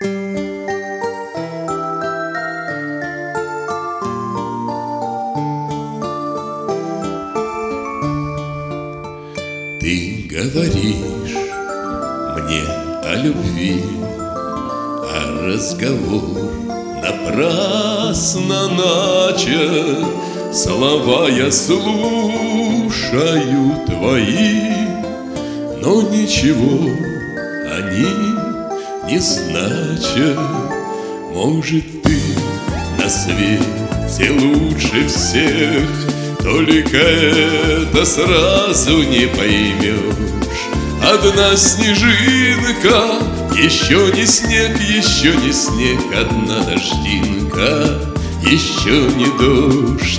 Ты говоришь мне о любви, а разговор напрасно начат. Слова я слушаю твои, но ничего они не значат. Может, ты на свете лучше всех, только это сразу не поймешь. Одна снежинка, еще не снег, еще не снег. Одна дождинка, еще не дождь.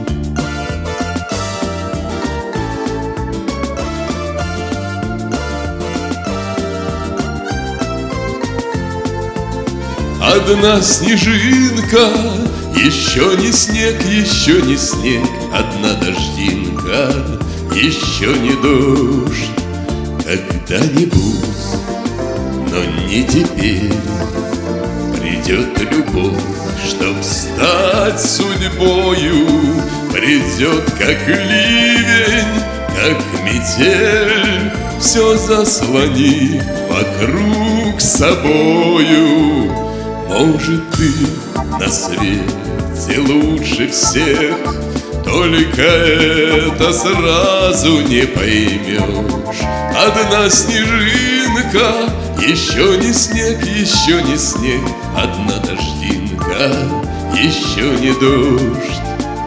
Одна снежинка, еще не снег, еще не снег. Одна дождинка, еще не дождь. Когда-нибудь, но не теперь, придет любовь, чтоб стать судьбою. Придет, как ливень, как метель, все заслонит вокруг собою. Может, ты на свете лучше всех, только это сразу не поймешь. Одна снежинка, еще не снег, еще не снег. Одна дождинка, еще не дождь.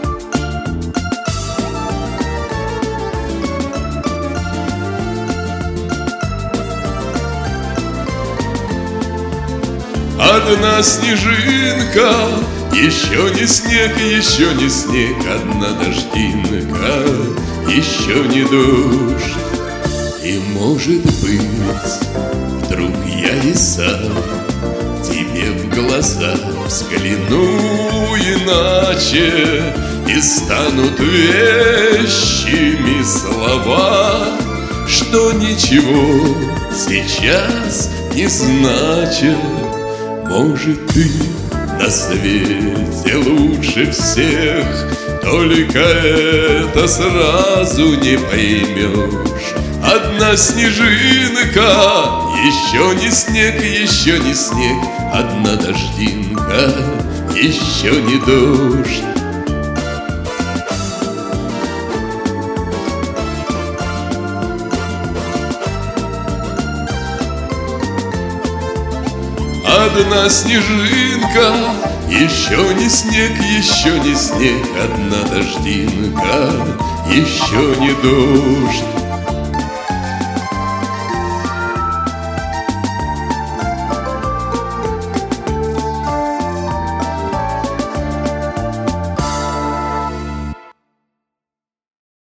Одна снежинка, еще не снег, еще не снег. Одна дождинка, еще не дождь. И, может быть, вдруг я и сам тебе в глаза взгляну иначе, и станут вещими слова, что ничего сейчас не значит. Может, ты на свете лучше всех, только это сразу не поймешь. Одна снежинка, еще не снег, еще не снег. Одна дождинка, еще не дождь. Одна снежинка, еще не снег, еще не снег. Одна дождинка, еще не дождь.